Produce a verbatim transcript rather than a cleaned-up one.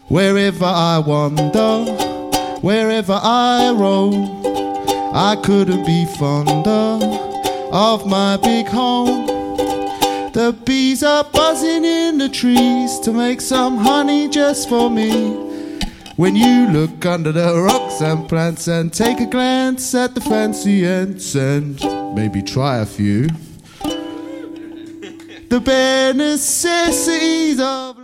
Wherever I wander, wherever I roam, I couldn't be fonder of my big home. The bees are buzzing in the trees to make some honey just for me. When you look under the rocks and plants and take a glance at the fancy ants and maybe try a few, the bare necessities of